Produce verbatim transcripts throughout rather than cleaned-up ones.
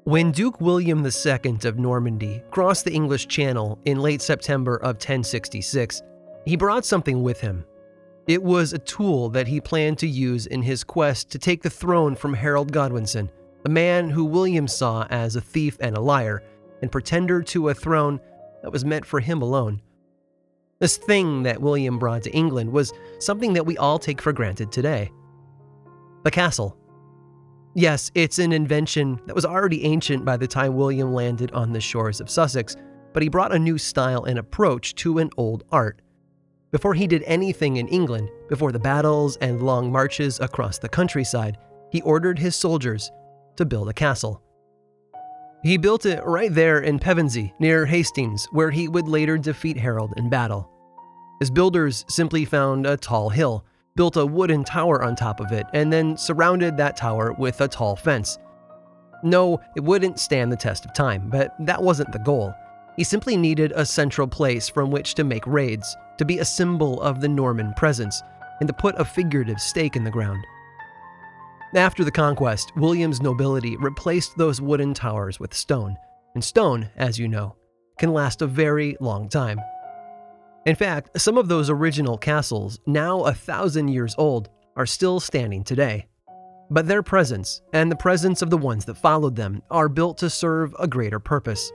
When Duke William the Second of Normandy crossed the English Channel in late September of ten sixty-six, he brought something with him. It was a tool that he planned to use in his quest to take the throne from Harold Godwinson, the man who William saw as a thief and a liar, and pretender to a throne that was meant for him alone. This thing that William brought to England was something that we all take for granted today. The castle. Yes, it's an invention that was already ancient by the time William landed on the shores of Sussex, but he brought a new style and approach to an old art. Before he did anything in England, before the battles and long marches across the countryside, he ordered his soldiers to build a castle. He built it right there in Pevensey, near Hastings, where he would later defeat Harold in battle. His builders simply found a tall hill, built a wooden tower on top of it, and then surrounded that tower with a tall fence. No, it wouldn't stand the test of time, but that wasn't the goal. He simply needed a central place from which to make raids, to be a symbol of the Norman presence, and to put a figurative stake in the ground. After the conquest, William's nobility replaced those wooden towers with stone, and stone, as you know, can last a very long time. In fact, some of those original castles, now a thousand years old, are still standing today. But their presence, and the presence of the ones that followed them, are built to serve a greater purpose.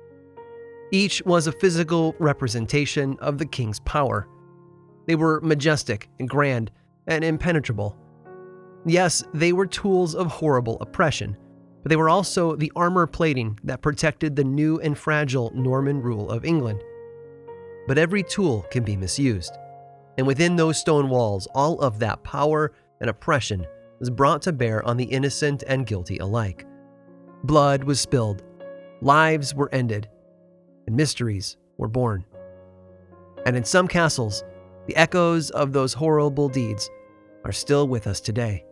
Each was a physical representation of the king's power. They were majestic and grand and impenetrable. Yes, they were tools of horrible oppression, but they were also the armor plating that protected the new and fragile Norman rule of England. But every tool can be misused, and within those stone walls, all of that power and oppression was brought to bear on the innocent and guilty alike. Blood was spilled, lives were ended, and mysteries were born. And in some castles, the echoes of those horrible deeds are still with us today.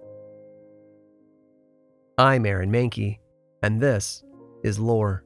I'm Aaron Mahnke, and this is Lore.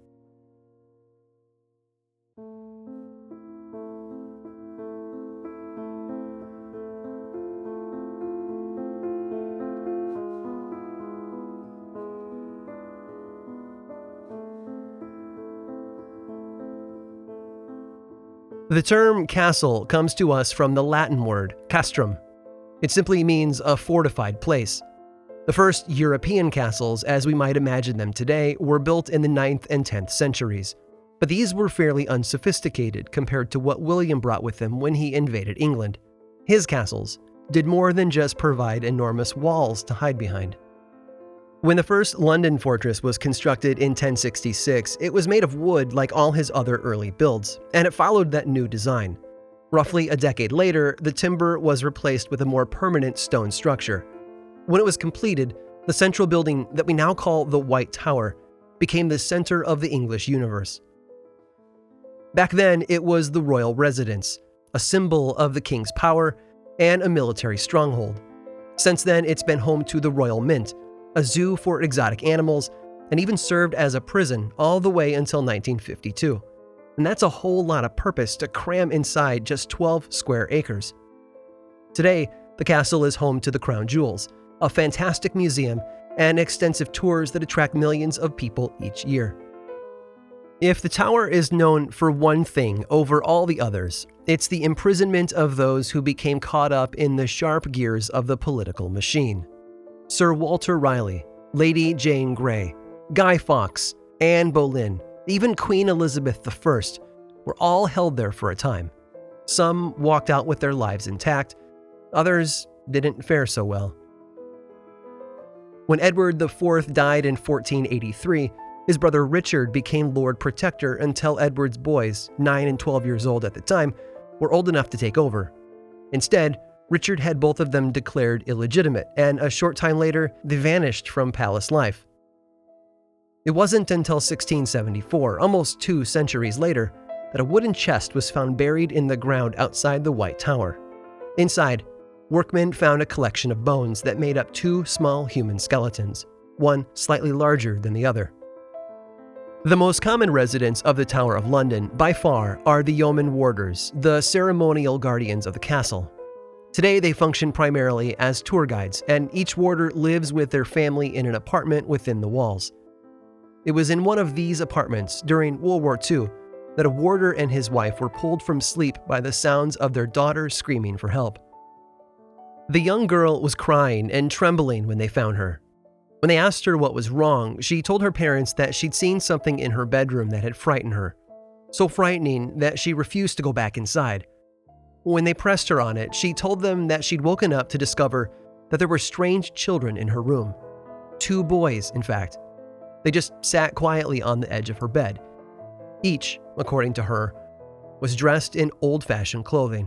The term castle comes to us from the Latin word castrum. It simply means a fortified place. The first European castles, as we might imagine them today, were built in the ninth and tenth centuries, but these were fairly unsophisticated compared to what William brought with him when he invaded England. His castles did more than just provide enormous walls to hide behind. When the first London fortress was constructed in ten sixty-six, it was made of wood like all his other early builds, and it followed that new design. Roughly a decade later, the timber was replaced with a more permanent stone structure. When it was completed, the central building that we now call the White Tower became the center of the English universe. Back then, it was the royal residence, a symbol of the king's power and a military stronghold. Since then, it's been home to the Royal Mint, a zoo for exotic animals, and even served as a prison all the way until nineteen fifty-two. And that's a whole lot of purpose to cram inside just twelve square acres. Today, the castle is home to the Crown Jewels, a fantastic museum and extensive tours that attract millions of people each year. If the tower is known for one thing over all the others, it's the imprisonment of those who became caught up in the sharp gears of the political machine. Sir Walter Raleigh, Lady Jane Grey, Guy Fawkes, Anne Boleyn, even Queen Elizabeth the First were all held there for a time. Some walked out with their lives intact, others didn't fare so well. When Edward the Fourth died in fourteen eighty-three, his brother Richard became Lord Protector until Edward's boys, nine and twelve years old at the time, were old enough to take over. Instead, Richard had both of them declared illegitimate, and a short time later, they vanished from palace life. It wasn't until sixteen seventy-four, almost two centuries later, that a wooden chest was found buried in the ground outside the White Tower. Inside, workmen found a collection of bones that made up two small human skeletons, one slightly larger than the other. The most common residents of the Tower of London, by far, are the yeoman warders, the ceremonial guardians of the castle. Today, they function primarily as tour guides, and each warder lives with their family in an apartment within the walls. It was in one of these apartments during World War Two that a warder and his wife were pulled from sleep by the sounds of their daughter screaming for help. The young girl was crying and trembling when they found her. When they asked her what was wrong, she told her parents that she'd seen something in her bedroom that had frightened her, so frightening that she refused to go back inside. When they pressed her on it, she told them that she'd woken up to discover that there were strange children in her room. Two boys, in fact. They just sat quietly on the edge of her bed. Each, according to her, was dressed in old-fashioned clothing.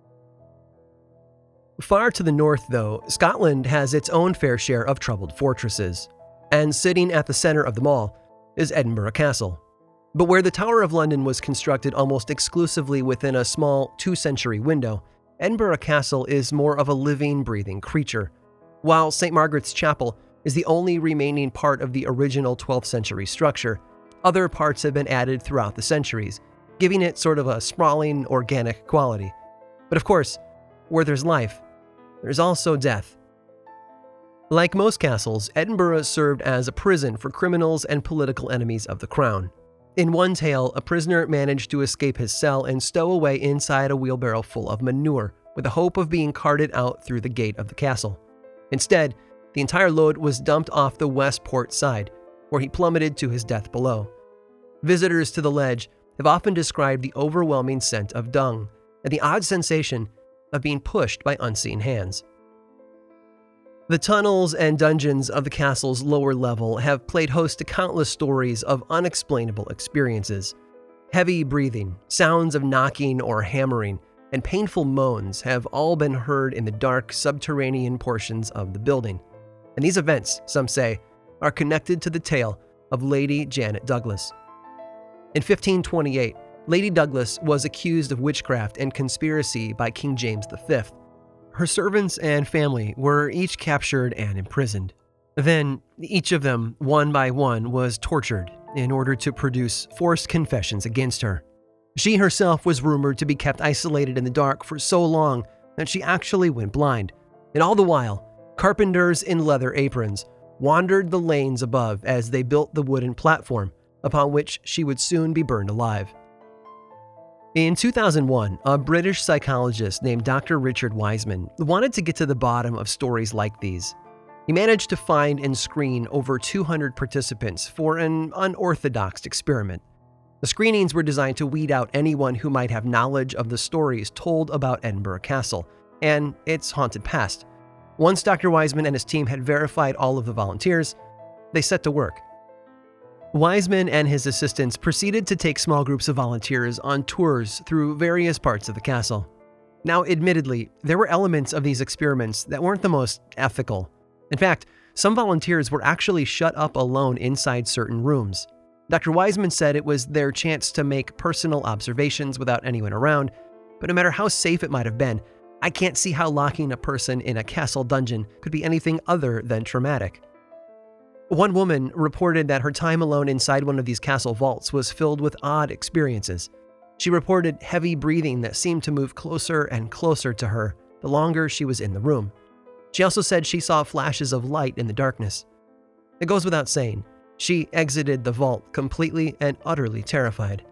Far to the north, though, Scotland has its own fair share of troubled fortresses, and sitting at the center of them all is Edinburgh Castle. But where the Tower of London was constructed almost exclusively within a small two-century window, Edinburgh Castle is more of a living, breathing creature. While Saint Margaret's Chapel is the only remaining part of the original twelfth century structure, other parts have been added throughout the centuries, giving it sort of a sprawling, organic quality. But of course, where there's life, there's also death. Like most castles, Edinburgh served as a prison for criminals and political enemies of the crown. In one tale, a prisoner managed to escape his cell and stow away inside a wheelbarrow full of manure, with the hope of being carted out through the gate of the castle. Instead, the entire load was dumped off the west port side, where he plummeted to his death below. Visitors to the ledge have often described the overwhelming scent of dung and the odd sensation of being pushed by unseen hands. The tunnels and dungeons of the castle's lower level have played host to countless stories of unexplainable experiences. Heavy breathing, sounds of knocking or hammering, and painful moans have all been heard in the dark subterranean portions of the building. And these events, some say, are connected to the tale of Lady Janet Douglas. In fifteen twenty-eight, Lady Douglas was accused of witchcraft and conspiracy by King James the Fifth. Her servants and family were each captured and imprisoned. Then, each of them, one by one, was tortured in order to produce forced confessions against her. She herself was rumored to be kept isolated in the dark for so long that she actually went blind. And all the while, carpenters in leather aprons wandered the lanes above as they built the wooden platform upon which she would soon be burned alive. In two thousand one, a British psychologist named Doctor Richard Wiseman wanted to get to the bottom of stories like these. He managed to find and screen over two hundred participants for an unorthodox experiment. The screenings were designed to weed out anyone who might have knowledge of the stories told about Edinburgh Castle and its haunted past. Once Doctor Wiseman and his team had verified all of the volunteers, they set to work. Wiseman and his assistants proceeded to take small groups of volunteers on tours through various parts of the castle. Now, admittedly, there were elements of these experiments that weren't the most ethical. In fact, some volunteers were actually shut up alone inside certain rooms. Doctor Wiseman said it was their chance to make personal observations without anyone around, but no matter how safe it might have been, I can't see how locking a person in a castle dungeon could be anything other than traumatic. One woman reported that her time alone inside one of these castle vaults was filled with odd experiences. She reported heavy breathing that seemed to move closer and closer to her the longer she was in the room. She also said she saw flashes of light in the darkness. It goes without saying, she exited the vault completely and utterly terrified.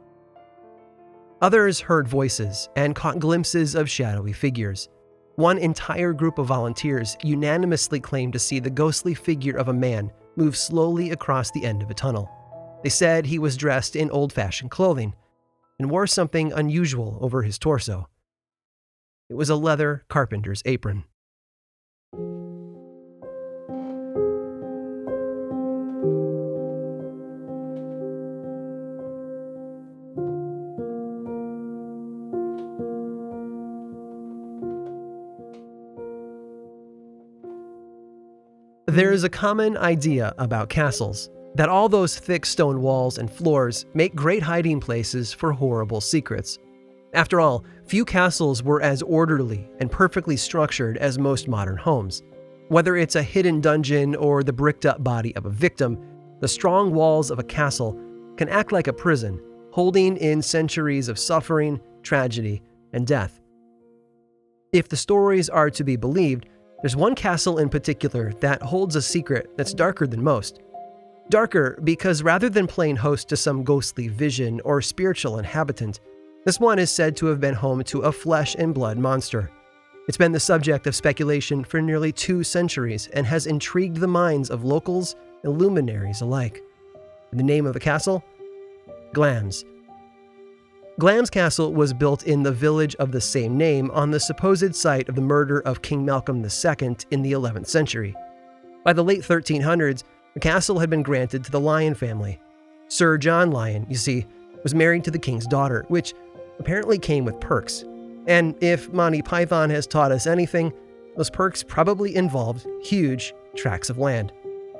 Others heard voices and caught glimpses of shadowy figures. One entire group of volunteers unanimously claimed to see the ghostly figure of a man move slowly across the end of a tunnel. They said he was dressed in old-fashioned clothing and wore something unusual over his torso. It was a leather carpenter's apron. There is a common idea about castles, that all those thick stone walls and floors make great hiding places for horrible secrets. After all, few castles were as orderly and perfectly structured as most modern homes. Whether it's a hidden dungeon or the bricked-up body of a victim, the strong walls of a castle can act like a prison, holding in centuries of suffering, tragedy, and death. If the stories are to be believed, there's one castle in particular that holds a secret that's darker than most. Darker because rather than playing host to some ghostly vision or spiritual inhabitant, this one is said to have been home to a flesh and blood monster. It's been the subject of speculation for nearly two centuries and has intrigued the minds of locals and luminaries alike. And the name of the castle? Glamis. Glamis Castle was built in the village of the same name on the supposed site of the murder of King Malcolm the Second in the eleventh century. By the late thirteen hundreds, the castle had been granted to the Lyon family. Sir John Lyon, you see, was married to the king's daughter, which apparently came with perks. And if Monty Python has taught us anything, those perks probably involved huge tracts of land.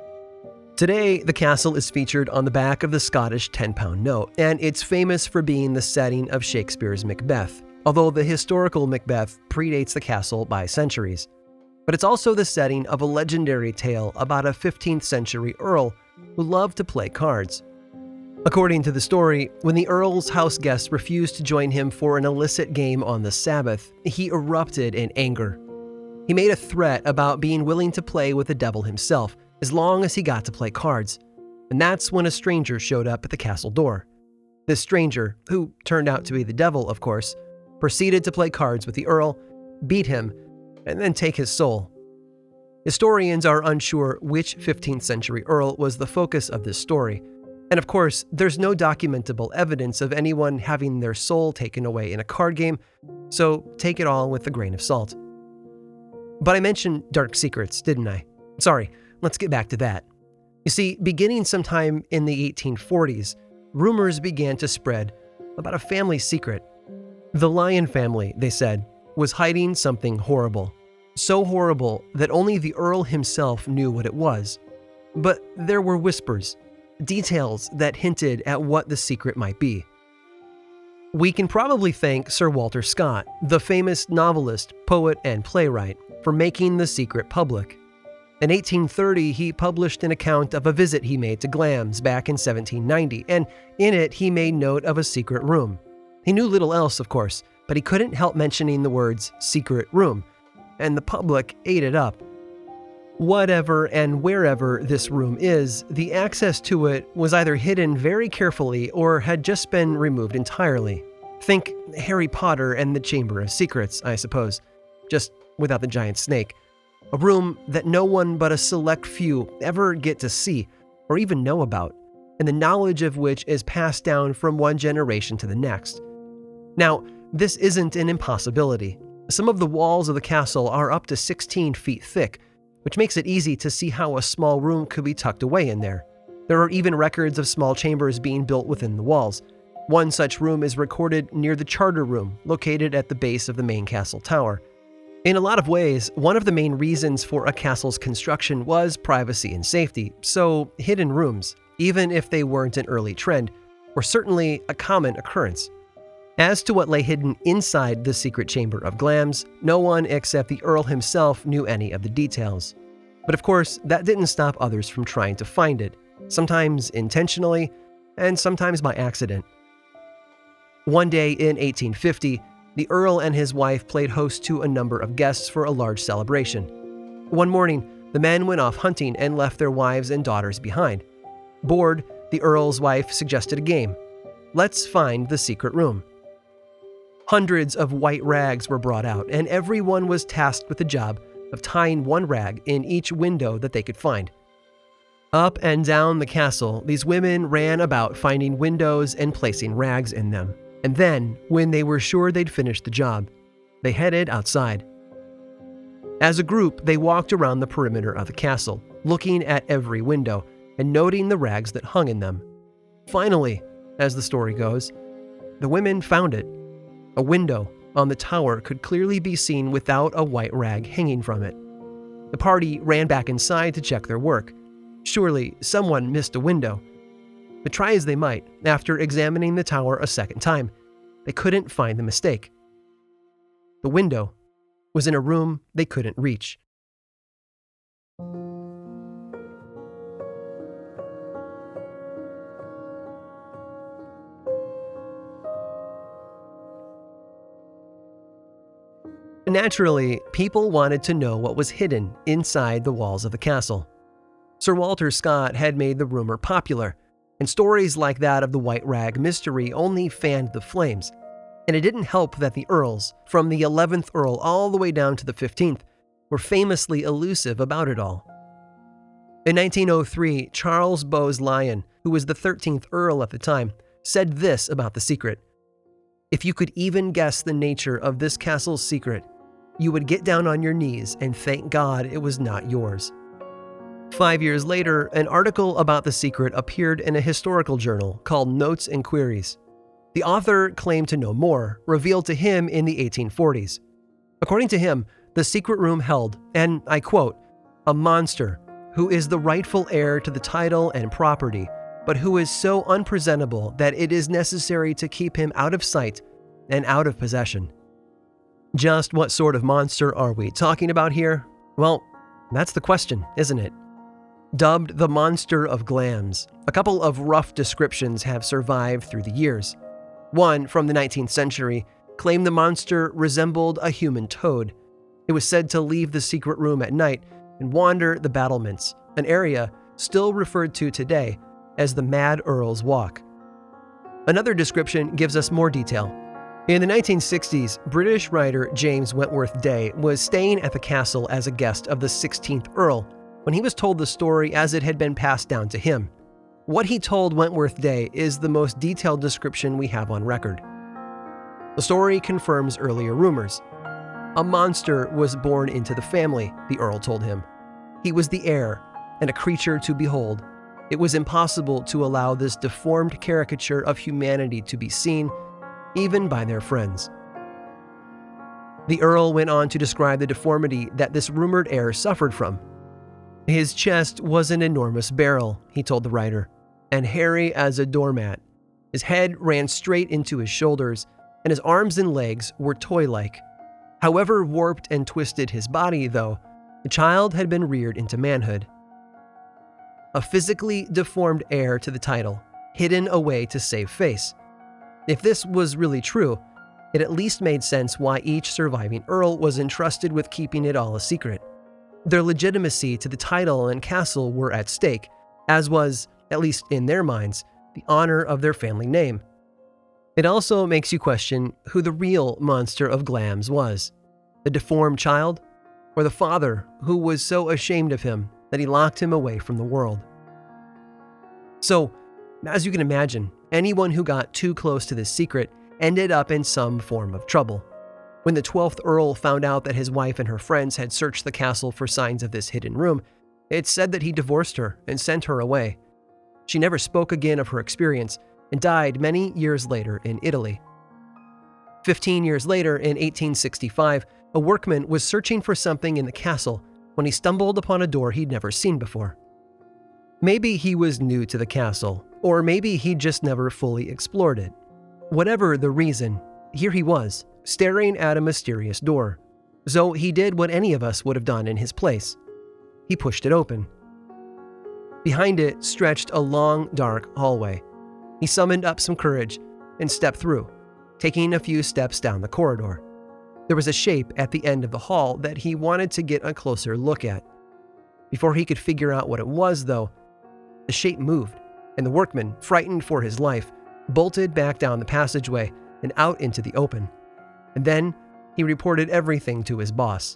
Today, the castle is featured on the back of the Scottish ten-pound note, and it's famous for being the setting of Shakespeare's Macbeth, although the historical Macbeth predates the castle by centuries. But it's also the setting of a legendary tale about a fifteenth century earl who loved to play cards. According to the story, when the earl's house guests refused to join him for an illicit game on the Sabbath, he erupted in anger. He made a threat about being willing to play with the devil himself, as long as he got to play cards. And that's when a stranger showed up at the castle door. This stranger, who turned out to be the devil, of course, proceeded to play cards with the earl, beat him, and then take his soul. Historians are unsure which fifteenth century earl was the focus of this story. And of course, there's no documentable evidence of anyone having their soul taken away in a card game, so take it all with a grain of salt. But I mentioned dark secrets, didn't I? Sorry, let's get back to that. You see, beginning sometime in the eighteen forties, rumors began to spread about a family secret. The Lyon family, they said, was hiding something horrible. So horrible that only the Earl himself knew what it was. But there were whispers, details that hinted at what the secret might be. We can probably thank Sir Walter Scott, the famous novelist, poet, and playwright, for making the secret public. In eighteen thirty, he published an account of a visit he made to Glamis back in seventeen ninety, and in it he made note of a secret room. He knew little else, of course, but he couldn't help mentioning the words secret room, and the public ate it up. Whatever and wherever this room is, the access to it was either hidden very carefully or had just been removed entirely. Think Harry Potter and the Chamber of Secrets, I suppose, just without the giant snake. A room that no one but a select few ever get to see or even know about, and the knowledge of which is passed down from one generation to the next. Now, this isn't an impossibility. Some of the walls of the castle are up to sixteen feet thick, which makes it easy to see how a small room could be tucked away in there. There are even records of small chambers being built within the walls. One such room is recorded near the Charter Room, located at the base of the main castle tower. In a lot of ways, one of the main reasons for a castle's construction was privacy and safety, so hidden rooms, even if they weren't an early trend, were certainly a common occurrence. As to what lay hidden inside the secret chamber of Glamis, no one except the Earl himself knew any of the details. But of course, that didn't stop others from trying to find it, sometimes intentionally, and sometimes by accident. One day in eighteen fifty, the Earl and his wife played host to a number of guests for a large celebration. One morning, the men went off hunting and left their wives and daughters behind. Bored, the Earl's wife suggested a game. Let's find the secret room. Hundreds of white rags were brought out, and everyone was tasked with the job of tying one rag in each window that they could find. Up and down the castle, these women ran about finding windows and placing rags in them. And then, when they were sure they'd finished the job, they headed outside. As a group, they walked around the perimeter of the castle, looking at every window and noting the rags that hung in them. Finally, as the story goes, the women found it. A window on the tower could clearly be seen without a white rag hanging from it. The party ran back inside to check their work. Surely someone missed a window. But try as they might, after examining the tower a second time, they couldn't find the mistake. The window was in a room they couldn't reach. Naturally, people wanted to know what was hidden inside the walls of the castle. Sir Walter Scott had made the rumor popular, and stories like that of the White Rag Mystery only fanned the flames. And it didn't help that the Earls, from the eleventh Earl all the way down to the fifteenth, were famously elusive about it all. In nineteen oh three, Charles Bowes Lyon, who was the thirteenth Earl at the time, said this about the secret: "If you could even guess the nature of this castle's secret, you would get down on your knees and thank God it was not yours." Five years later, an article about the secret appeared in a historical journal called Notes and Queries. The author claimed to know more, revealed to him in the eighteen forties. According to him, the secret room held, and I quote, "a monster who is the rightful heir to the title and property, but who is so unpresentable that it is necessary to keep him out of sight and out of possession." Just what sort of monster are we talking about here? Well, that's the question, isn't it? Dubbed the Monster of Glamis, a couple of rough descriptions have survived through the years. One, from the nineteenth century, claimed the monster resembled a human toad. It was said to leave the secret room at night and wander the battlements, an area still referred to today as the Mad Earl's Walk. Another description gives us more detail. In the nineteen sixties, British writer James Wentworth Day was staying at the castle as a guest of the sixteenth Earl when he was told the story as it had been passed down to him. What he told Wentworth Day is the most detailed description we have on record. The story confirms earlier rumors. A monster was born into the family, the Earl told him. He was the heir, and a creature to behold. It was impossible to allow this deformed caricature of humanity to be seen, even by their friends. The Earl went on to describe the deformity that this rumored heir suffered from. "His chest was an enormous barrel," he told the writer, "and hairy as a doormat. His head ran straight into his shoulders, and his arms and legs were toy-like. However warped and twisted his body, though, the child had been reared into manhood." A physically deformed heir to the title, hidden away to save face. If this was really true, it at least made sense why each surviving Earl was entrusted with keeping it all a secret. Their legitimacy to the title and castle were at stake, as was, at least in their minds, the honor of their family name. It also makes you question who the real monster of Glamis was: the deformed child, or the father who was so ashamed of him that he locked him away from the world. So, as you can imagine, anyone who got too close to this secret ended up in some form of trouble. When the twelfth Earl found out that his wife and her friends had searched the castle for signs of this hidden room, it's said that he divorced her and sent her away. She never spoke again of her experience and died many years later in Italy. Fifteen years later, in eighteen sixty-five, a workman was searching for something in the castle when he stumbled upon a door he'd never seen before. Maybe he was new to the castle, or maybe he just never fully explored it. Whatever the reason, here he was, staring at a mysterious door. So he did what any of us would have done in his place. He pushed it open. Behind it stretched a long, dark hallway. He summoned up some courage and stepped through, taking a few steps down the corridor. There was a shape at the end of the hall that he wanted to get a closer look at. Before he could figure out what it was, though, the shape moved, and the workman, frightened for his life, bolted back down the passageway and out into the open. And then he reported everything to his boss.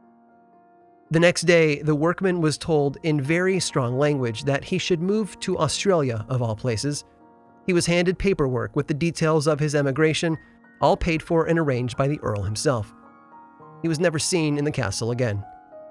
The next day, the workman was told in very strong language that he should move to Australia, of all places. He was handed paperwork with the details of his emigration, all paid for and arranged by the Earl himself. He was never seen in the castle again.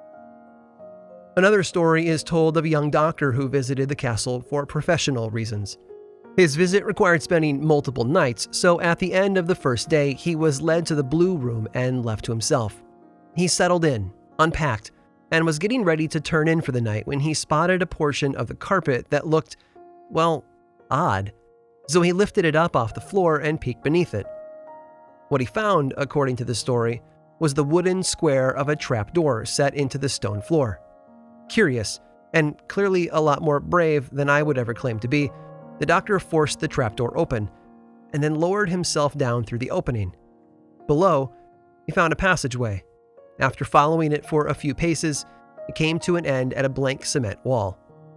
Another story is told of a young doctor who visited the castle for professional reasons. His visit required spending multiple nights, so at the end of the first day, he was led to the Blue Room and left to himself. He settled in, unpacked, and was getting ready to turn in for the night when he spotted a portion of the carpet that looked, well, odd. So he lifted it up off the floor and peeked beneath it. What he found, according to the story, was the wooden square of a trapdoor set into the stone floor. Curious, and clearly a lot more brave than I would ever claim to be, the doctor forced the trapdoor open, and then lowered himself down through the opening. Below, he found a passageway. After following it for a few paces, it came to an end at a blank cement wall.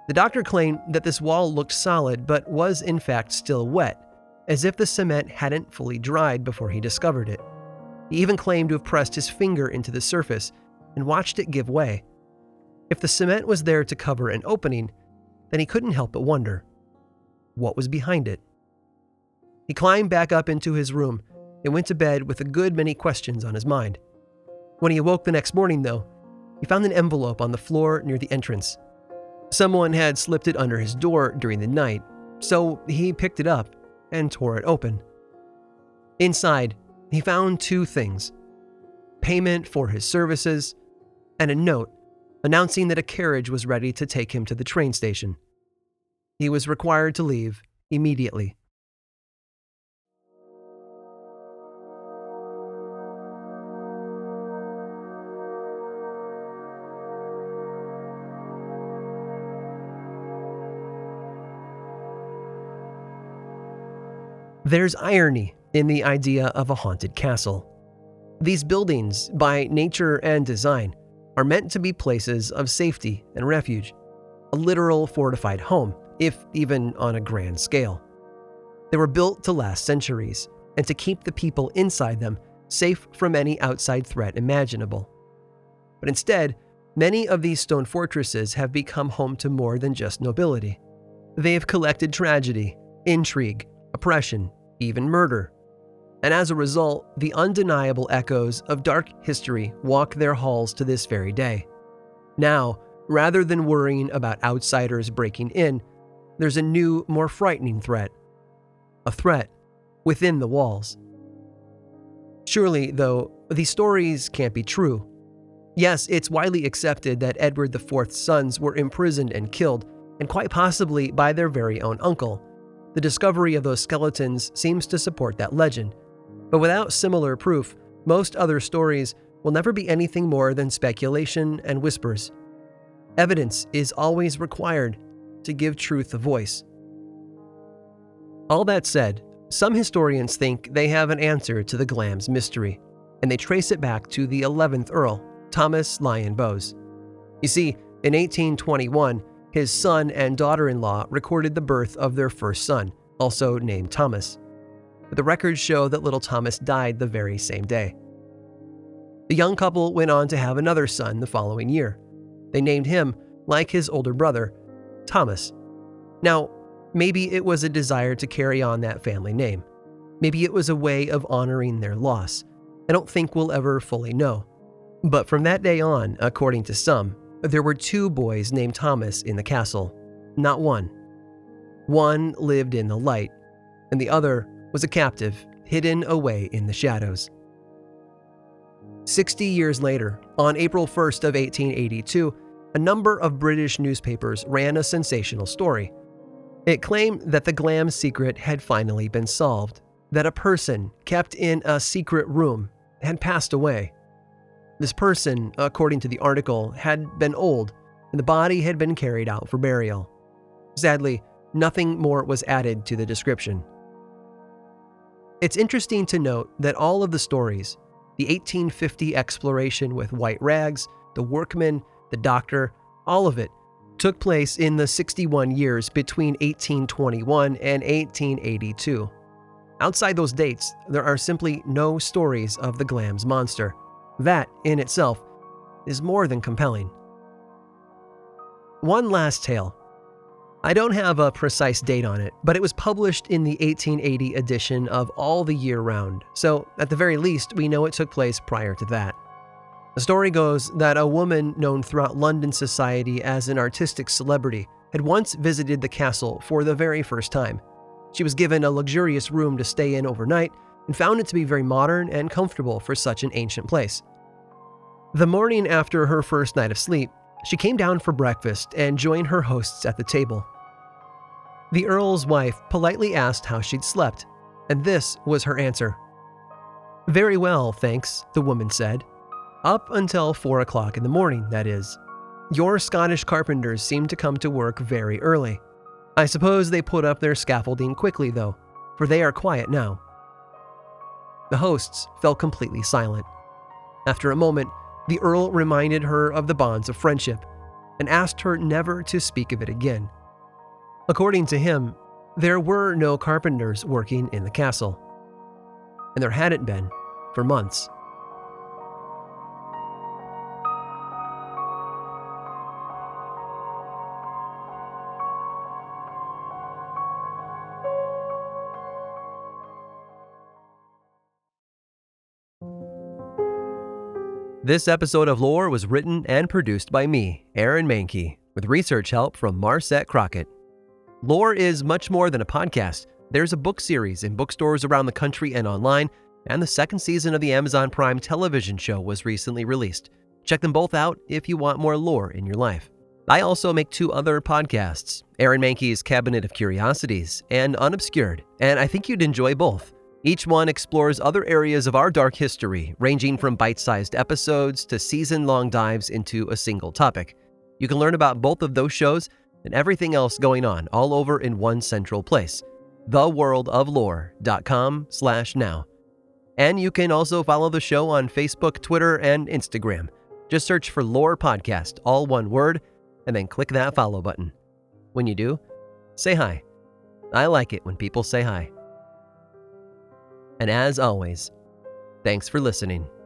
The doctor claimed that this wall looked solid but was in fact still wet, as if the cement hadn't fully dried before he discovered it. He even claimed to have pressed his finger into the surface and watched it give way. If the cement was there to cover an opening, then he couldn't help but wonder, what was behind it? He climbed back up into his room and went to bed with a good many questions on his mind. When he awoke the next morning, though, he found an envelope on the floor near the entrance. Someone had slipped it under his door during the night, so he picked it up and tore it open. Inside, he found two things: payment for his services and a note announcing that a carriage was ready to take him to the train station. He was required to leave immediately. There's irony in the idea of a haunted castle. These buildings, by nature and design, are meant to be places of safety and refuge, a literal fortified home, if even on a grand scale. They were built to last centuries and to keep the people inside them safe from any outside threat imaginable. But instead, many of these stone fortresses have become home to more than just nobility. They have collected tragedy, intrigue, oppression, even murder. And as a result, the undeniable echoes of dark history walk their halls to this very day. Now, rather than worrying about outsiders breaking in, there's a new, more frightening threat. A threat within the walls. Surely, though, these stories can't be true. Yes, it's widely accepted that Edward the Fourth's sons were imprisoned and killed, and quite possibly by their very own uncle. The discovery of those skeletons seems to support that legend. But without similar proof, most other stories will never be anything more than speculation and whispers. Evidence is always required to give truth a voice. All that said, some historians think they have an answer to the Glamis mystery, and they trace it back to the eleventh Earl, Thomas Lyon Bowes. You see, in eighteen twenty-one, his son and daughter-in-law recorded the birth of their first son, also named Thomas. But the records show that little Thomas died the very same day. The young couple went on to have another son the following year. They named him, like his older brother, Thomas. Now, maybe it was a desire to carry on that family name. Maybe it was a way of honoring their loss. I don't think we'll ever fully know. But from that day on, according to some, there were two boys named Thomas in the castle, not one. One lived in the light, and the other was a captive, hidden away in the shadows. Sixty years later, on April first of eighteen eighty-two, a number of British newspapers ran a sensational story. It claimed that the Glamis secret had finally been solved, that a person kept in a secret room had passed away. This person, according to the article, had been old, and the body had been carried out for burial. Sadly, nothing more was added to the description. It's interesting to note that all of the stories, the eighteen fifty exploration with white rags, the workman, the doctor, all of it, took place in the sixty-one years between eighteen twenty-one and eighteen eighty-two. Outside those dates, there are simply no stories of the Glamis monster. That, in itself, is more than compelling. One last tale. I don't have a precise date on it, but it was published in the eighteen eighty edition of All the Year Round, so at the very least, we know it took place prior to that. The story goes that a woman known throughout London society as an artistic celebrity had once visited the castle for the very first time. She was given a luxurious room to stay in overnight and found it to be very modern and comfortable for such an ancient place. The morning after her first night of sleep, she came down for breakfast and joined her hosts at the table. The Earl's wife politely asked how she'd slept, and this was her answer. "Very well, thanks," the woman said. "Up until four o'clock in the morning, that is. Your Scottish carpenters seem to come to work very early. I suppose they put up their scaffolding quickly, though, for they are quiet now." The hosts fell completely silent. After a moment, the Earl reminded her of the bonds of friendship. and asked her never to speak of it again. According to him, there were no carpenters working in the castle, and there hadn't been for months. This episode of Lore was written and produced by me, Aaron Mahnke, with research help from Marset Crockett. Lore is much more than a podcast. There's a book series in bookstores around the country and online, and the second season of the Amazon Prime television show was recently released. Check them both out if you want more lore in your life. I also make two other podcasts, Aaron Mahnke's Cabinet of Curiosities and Unobscured, and I think you'd enjoy both. Each one explores other areas of our dark history, ranging from bite-sized episodes to season-long dives into a single topic. You can learn about both of those shows and everything else going on all over in one central place, the world of lore dot com slash now. And you can also follow the show on Facebook, Twitter, and Instagram. Just search for Lore Podcast, all one word, and then click that follow button. When you do, say hi. I like it when people say hi. And as always, thanks for listening.